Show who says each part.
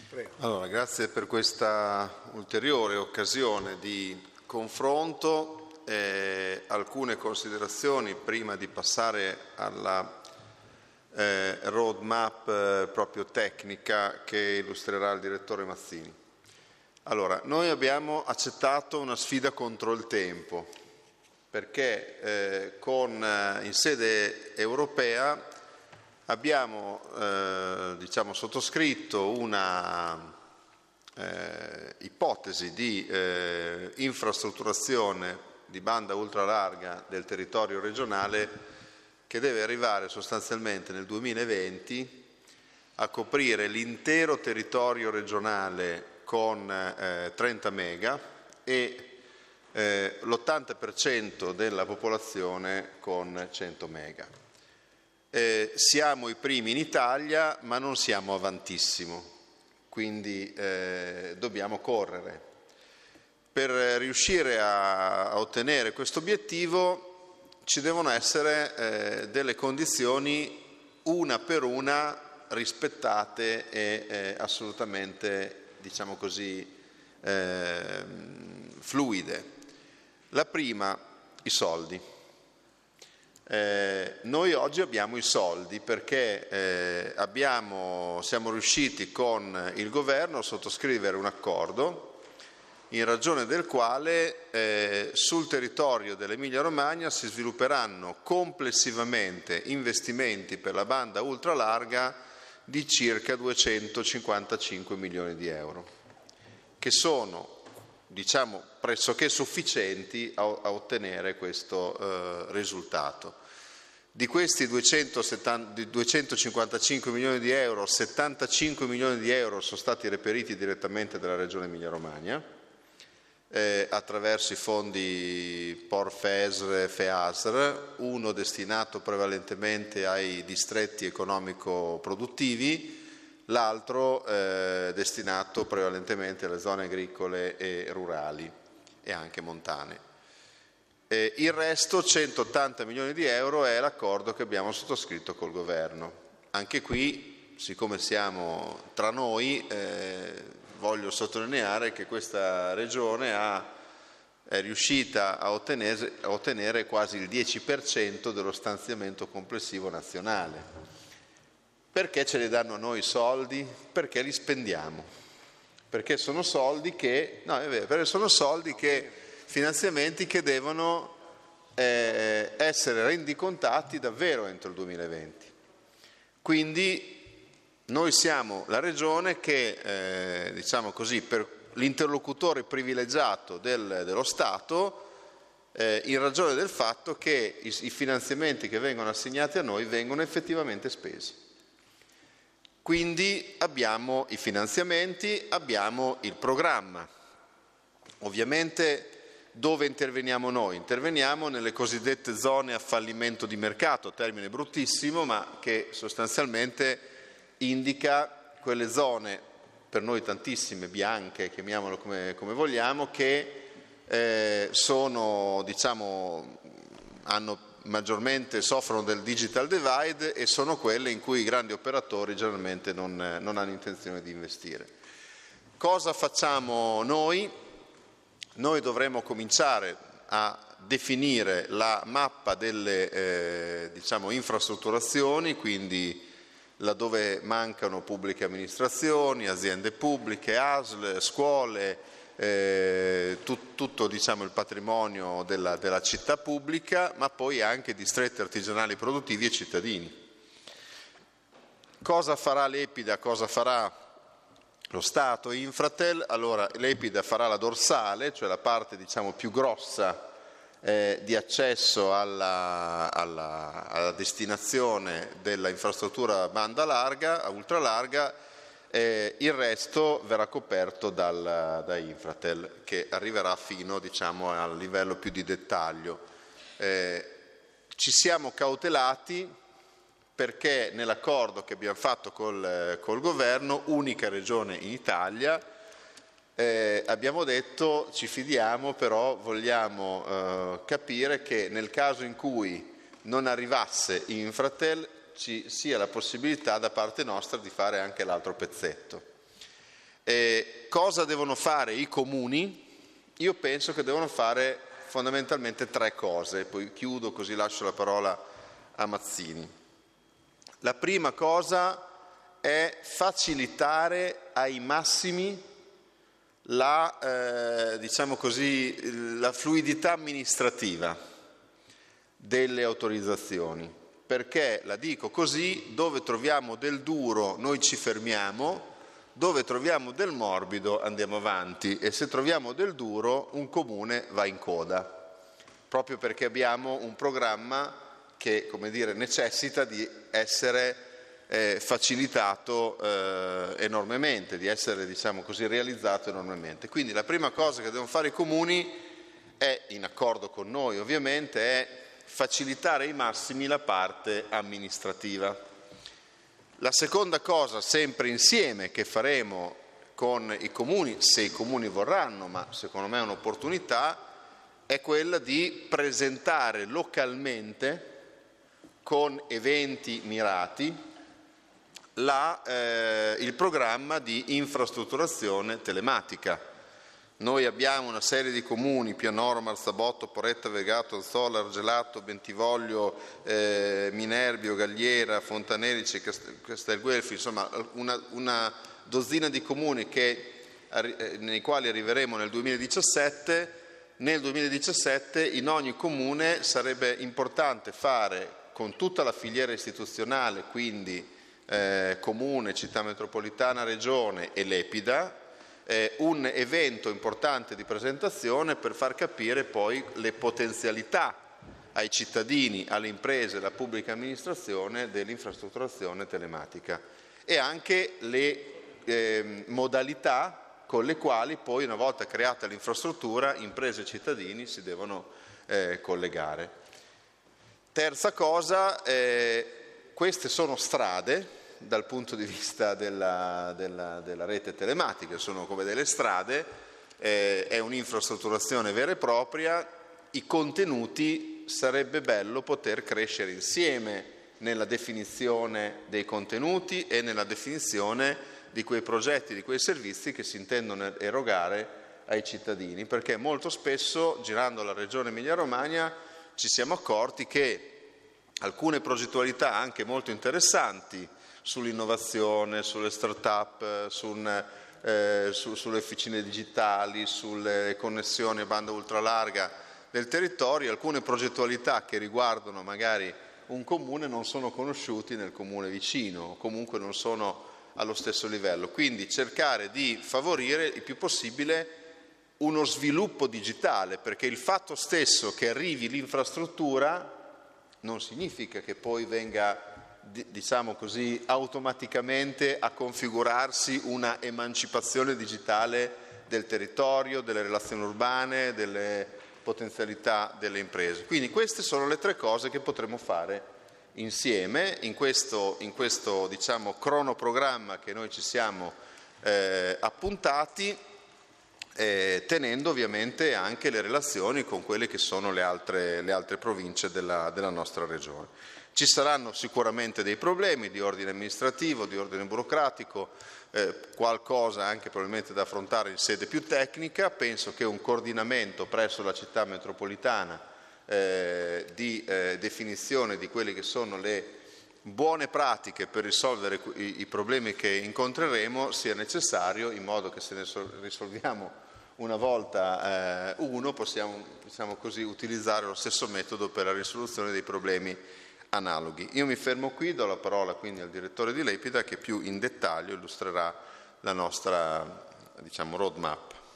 Speaker 1: Prego.
Speaker 2: Allora, grazie per questa ulteriore occasione di confronto. Alcune considerazioni prima di passare alla roadmap proprio tecnica che illustrerà il direttore Mazzini. Allora, noi abbiamo accettato una sfida contro il tempo perché in sede europea abbiamo sottoscritto una ipotesi di infrastrutturazione di banda ultralarga del territorio regionale che deve arrivare sostanzialmente nel 2020 a coprire l'intero territorio regionale con 30 mega e l'80% della popolazione con 100 mega. Siamo i primi in Italia, ma non siamo avantissimo, quindi dobbiamo correre. Per riuscire a ottenere questo obiettivo ci devono essere delle condizioni una per una rispettate e assolutamente, fluide. La prima, i soldi. Noi oggi abbiamo i soldi perché siamo riusciti con il governo a sottoscrivere un accordo in ragione del quale sul territorio dell'Emilia-Romagna si svilupperanno complessivamente investimenti per la banda ultralarga di circa 255 milioni di euro, che sono pressoché sufficienti a ottenere questo risultato. Di questi 255 milioni di euro, 75 milioni di euro sono stati reperiti direttamente dalla Regione Emilia-Romagna attraverso i fondi POR-FESR e FEASR, uno destinato prevalentemente ai distretti economico-produttivi, l'altro destinato prevalentemente alle zone agricole e rurali e anche montane. Il resto, 180 milioni di euro, è l'accordo che abbiamo sottoscritto col governo. Anche qui, siccome siamo tra noi, voglio sottolineare che questa regione è riuscita a ottenere quasi il 10% dello stanziamento complessivo nazionale. Perché ce li danno a noi i soldi? Perché li spendiamo. Perché sono soldi che finanziamenti che devono essere rendicontati davvero entro il 2020. Quindi noi siamo la regione che, per l'interlocutore privilegiato dello Stato, in ragione del fatto che i finanziamenti che vengono assegnati a noi vengono effettivamente spesi. Quindi abbiamo i finanziamenti, abbiamo il programma. Ovviamente dove interveniamo noi? Interveniamo nelle cosiddette zone a fallimento di mercato, termine bruttissimo, ma che sostanzialmente indica quelle zone, per noi tantissime, bianche, chiamiamolo come vogliamo, che soffrono del digital divide e sono quelle in cui i grandi operatori generalmente non hanno intenzione di investire. Cosa facciamo noi? Noi dovremo cominciare a definire la mappa delle infrastrutturazioni, quindi laddove mancano pubbliche amministrazioni, aziende pubbliche, ASL, scuole, tutto il patrimonio della città pubblica, ma poi anche distretti artigianali produttivi e cittadini. Cosa farà l'Epida? Cosa farà lo Stato e Infratel? Allora, l'Epida farà la dorsale, cioè la parte più grossa di accesso alla destinazione della infrastruttura banda larga, ultralarga, il resto verrà coperto da Infratel, che arriverà fino al livello più di dettaglio. Ci siamo cautelati perché nell'accordo che abbiamo fatto col governo, unica regione in Italia, abbiamo detto ci fidiamo, però vogliamo capire che nel caso in cui non arrivasse Infratel ci sia la possibilità da parte nostra di fare anche l'altro pezzetto. Cosa devono fare i comuni? Io penso che devono fare fondamentalmente 3 cose, poi chiudo così lascio la parola a Mazzini. La prima cosa è facilitare ai massimi la fluidità amministrativa delle autorizzazioni, perché, la dico così, dove troviamo del duro noi ci fermiamo, dove troviamo del morbido andiamo avanti, e se troviamo del duro un comune va in coda, proprio perché abbiamo un programma che, come dire, necessita di essere facilitato enormemente, di essere, diciamo così, realizzato enormemente. Quindi la prima cosa che devono fare i comuni è, in accordo con noi ovviamente, è facilitare ai massimi la parte amministrativa. La seconda cosa, sempre insieme, che faremo con i comuni, se i comuni vorranno, ma secondo me è un'opportunità, è quella di presentare localmente, con eventi mirati, il programma di infrastrutturazione telematica. Noi abbiamo una serie di comuni, Pianoro, Marzabotto, Poretta, Vegato, Alzola, Argelato, Bentivoglio, Minerbio, Galliera, Fontanelice, Castelguelfi, insomma una dozzina di comuni nei quali arriveremo nel 2017. Nel 2017 in ogni comune sarebbe importante fare, con tutta la filiera istituzionale, quindi Comune, Città Metropolitana, Regione e l'Epida, un evento importante di presentazione per far capire poi le potenzialità ai cittadini, alle imprese, alla pubblica amministrazione dell'infrastrutturazione telematica e anche le modalità con le quali poi, una volta creata l'infrastruttura, imprese e cittadini si devono collegare. Terza cosa, queste sono strade dal punto di vista della rete telematica, sono come delle strade, è un'infrastrutturazione vera e propria, i contenuti sarebbe bello poter crescere insieme nella definizione dei contenuti e nella definizione di quei progetti, di quei servizi che si intendono erogare ai cittadini, perché molto spesso, girando la regione Emilia-Romagna, ci siamo accorti che alcune progettualità anche molto interessanti sull'innovazione, sulle start-up, sulle officine digitali, sulle connessioni a banda ultralarga del territorio, alcune progettualità che riguardano magari un comune non sono conosciuti nel comune vicino, o comunque non sono allo stesso livello. Quindi cercare di favorire il più possibile uno sviluppo digitale, perché il fatto stesso che arrivi l'infrastruttura non significa che poi venga, diciamo così, automaticamente a configurarsi una emancipazione digitale del territorio, delle relazioni urbane, delle potenzialità delle imprese. Quindi queste sono le 3 cose che potremo fare insieme in questo diciamo, cronoprogramma che noi ci siamo appuntati, tenendo ovviamente anche le relazioni con quelle che sono le altre province della nostra regione. Ci saranno sicuramente dei problemi di ordine amministrativo, di ordine burocratico, qualcosa anche probabilmente da affrontare in sede più tecnica. Penso che un coordinamento presso la città metropolitana di definizione di quelle che sono le buone pratiche per risolvere i problemi che incontreremo sia necessario, in modo che se ne risolviamo una volta uno possiamo, diciamo così, utilizzare lo stesso metodo per la risoluzione dei problemi analoghi. Io mi fermo qui, do la parola quindi al direttore di Lepida che più in dettaglio illustrerà la nostra, diciamo, roadmap.